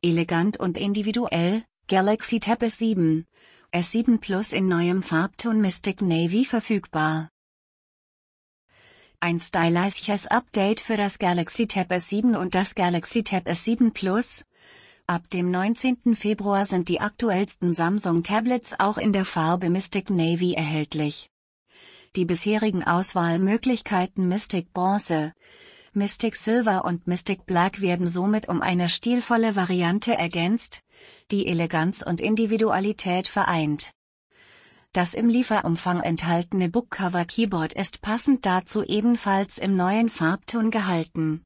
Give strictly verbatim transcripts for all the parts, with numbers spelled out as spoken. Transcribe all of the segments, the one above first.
elegant und individuell, Galaxy Tab S sieben, S sieben Plus in neuem Farbton Mystic Navy verfügbar. Ein stylisches Update für das Galaxy Tab S sieben und das Galaxy Tab S sieben Plus. Ab dem neunzehnten Februar sind die aktuellsten Samsung-Tablets auch in der Farbe Mystic Navy erhältlich. Die bisherigen Auswahlmöglichkeiten Mystic Bronze, Mystic Silver und Mystic Black werden somit um eine stilvolle Variante ergänzt, die Eleganz und Individualität vereint. Das im Lieferumfang enthaltene Bookcover Keyboard ist passend dazu ebenfalls im neuen Farbton gehalten.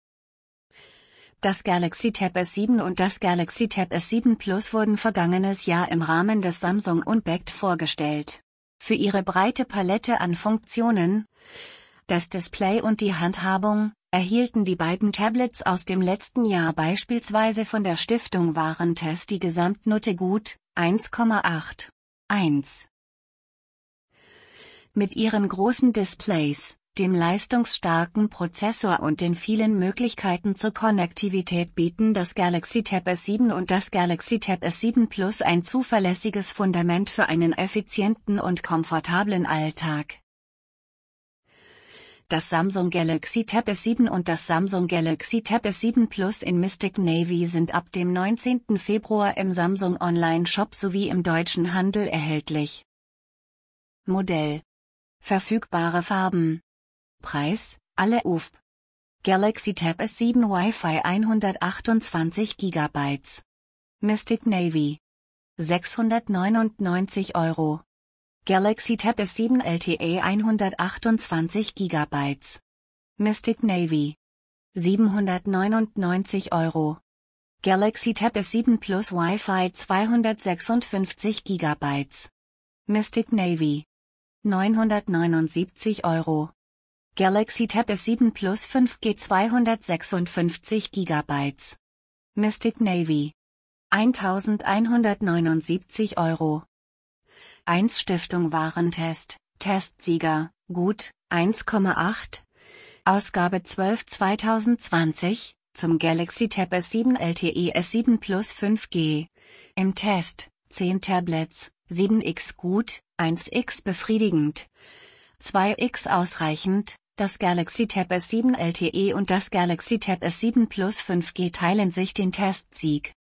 Das Galaxy Tab S sieben und das Galaxy Tab S sieben Plus wurden vergangenes Jahr im Rahmen des Samsung Unpacked vorgestellt. Für ihre breite Palette an Funktionen, das Display und die Handhabung, erhielten die beiden Tablets aus dem letzten Jahr beispielsweise von der Stiftung Warentest die Gesamtnote Gut, eins Komma acht eins. Mit ihren großen Displays, dem leistungsstarken Prozessor und den vielen Möglichkeiten zur Konnektivität bieten das Galaxy Tab S sieben und das Galaxy Tab S sieben Plus ein zuverlässiges Fundament für einen effizienten und komfortablen Alltag. Das Samsung Galaxy Tab S sieben und das Samsung Galaxy Tab S sieben Plus in Mystic Navy sind ab dem neunzehnten Februar im Samsung Online-Shop sowie im deutschen Handel erhältlich. Modell. Verfügbare Farben. Preis, alle U F P. Galaxy Tab S sieben Wi-Fi hundertachtundzwanzig Gigabyte. Mystic Navy. sechshundertneunundneunzig Euro. Galaxy Tab S sieben L T E hundertachtundzwanzig Gigabyte. Mystic Navy. siebenhundertneunundneunzig Euro. Galaxy Tab S sieben Plus Wi-Fi zweihundertsechsundfünfzig Gigabyte. Mystic Navy. neunhundertneunundsiebzig Euro. Galaxy Tab S sieben Plus fünf G zweihundertsechsundfünfzig Gigabyte. Mystic Navy. eintausendeinhundertneunundsiebzig Euro. eins Stiftung Warentest, Testsieger, Gut, eins Komma acht. Ausgabe zwölf zweitausendzwanzig, zum Galaxy Tab S sieben L T E S sieben Plus fünf G. Im Test, zehn Tablets, sieben X gut, eins X befriedigend, zwei X ausreichend. Das Galaxy Tab S sieben L T E und das Galaxy Tab S sieben Plus fünf G teilen sich den Testsieg.